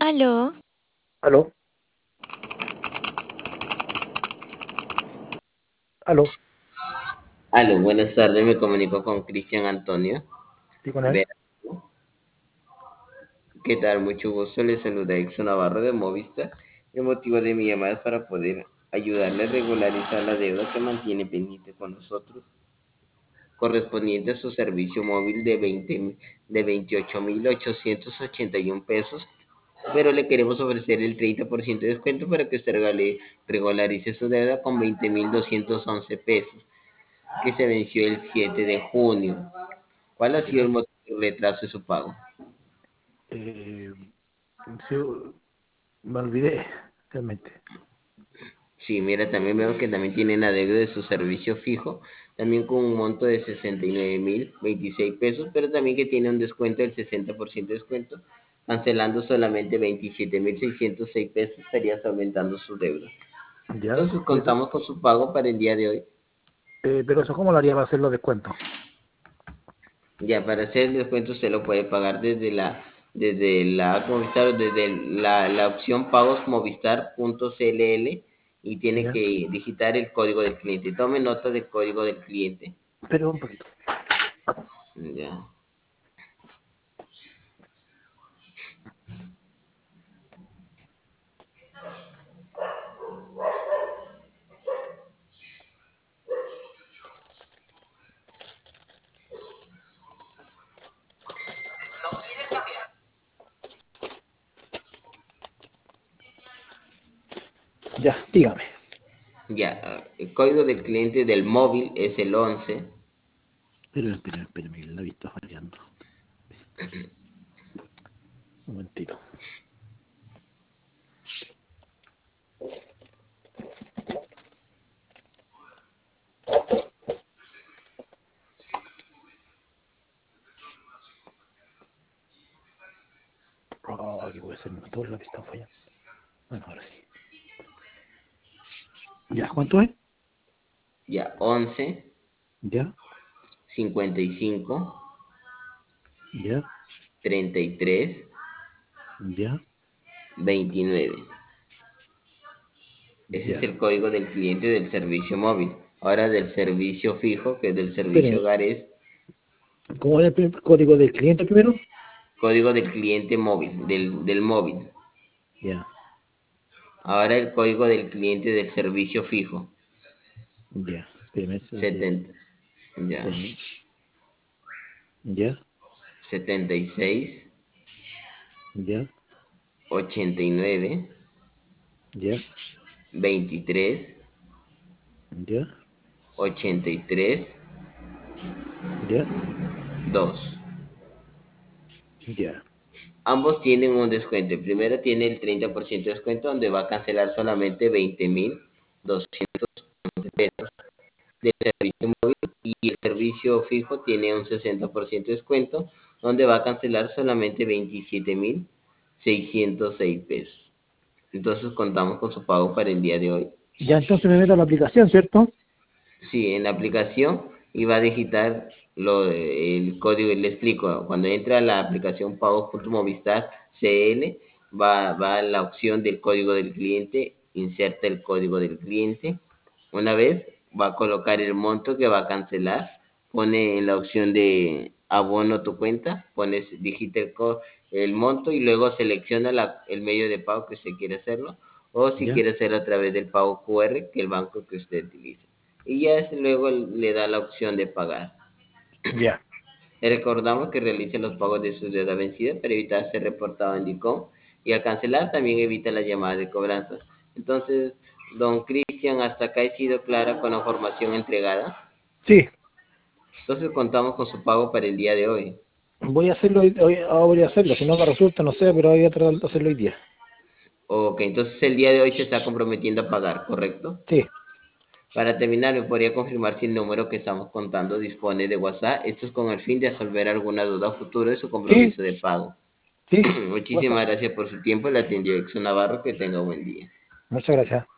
Aló, Aló, aló, Aló, buenas tardes, me comunico con Cristian Antonio. sí, con él. Velasco. ¿Qué tal? Mucho gusto, le saluda Exo Navarro de Movistar. El motivo de mi llamada es para poder ayudarle a regularizar la deuda que mantiene pendiente con nosotros, correspondiente a su servicio móvil de 28.881 pesos, pero le queremos ofrecer el 30% de descuento para que usted regularice su deuda con 20.211 pesos, que se venció el 7 de junio. ¿Cuál ha sido el Ya. motivo del retraso de su pago? Eh, sí, me olvidé, realmente. Sí, mira, también veo que también tienen adeudo de su servicio fijo, también con un monto de 69.026 pesos, pero también que tiene un descuento del 60% de descuento, cancelando solamente 27.606 pesos, estaría aumentando su deuda. Ya, Entonces contamos con su pago para el día de hoy. pero eso, ¿cómo lo haría para hacer los descuentos? Ya, para hacer el descuento usted lo puede pagar desde la app Movistar, desde la opción pagos movistar.cll, y tiene Ya, que digitar el código del cliente. Tome nota del código del cliente. pero un poquito. Ya, Ya, dígame. ya. El código del cliente del móvil es el 11. Espérame, que el labio está fallando. Un momentito. Oh, ¿qué puede ser? No, todos los labios están fallando. Bueno, ahora sí. Ya, ¿cuánto es? Ya, 11 Ya, 55 ya, 33 ya, 29. Ese es ya. el código del cliente del servicio móvil. Ahora del servicio fijo, que es del servicio Espérame, hogar, es ¿cómo es el código del cliente primero? código del cliente móvil, del móvil. Ya, Ahora el código del cliente del servicio fijo. ya. Espérame, 70. Ya. espérame. Ya, 76 ya, 89 ya, 23 ya, 83 ya, 2. ya, Ambos tienen un descuento. El primero tiene el 30% de descuento, donde va a cancelar solamente 20.200 pesos del servicio móvil, y el servicio fijo tiene un 60% de descuento, donde va a cancelar solamente 27.606 pesos. Entonces contamos con su pago para el día de hoy. ya. Entonces me meto a la aplicación, ¿cierto? Sí, en la aplicación, y va a digitar el código. Le explico, cuando entra a la aplicación Pagos.Movistar CL, va a la opción del código del cliente, inserta el código del cliente. Una vez va a colocar el monto que va a cancelar, pone en la opción de abono tu cuenta, digita el monto, y luego selecciona el medio de pago que usted quiere hacerlo, o si Ya, quiere hacerlo a través del pago QR, que el banco que usted utilice. Y ya luego le da la opción de pagar. ya, Le recordamos que realice los pagos de su deuda vencida para evitar ser reportado en DICOM, y al cancelar también evita las llamadas de cobranza. Entonces, don Cristian, hasta acá he sido clara con la información entregada. sí, Entonces contamos con su pago para el día de hoy. voy a hacerlo hoy, ahora voy a hacerlo, si no me resulta, no sé, pero voy a tratar de hacerlo hoy día. Ok, entonces el día de hoy se está comprometiendo a pagar, ¿correcto? Sí, Para terminar, ¿me podría confirmar si el número que estamos contando dispone de WhatsApp? Esto es con el fin de resolver alguna duda futura de su sí, compromiso de pago. sí, WhatsApp. Muchísimas gracias por su tiempo. Le atendió Exo Navarro. Que tenga buen día. Muchas gracias.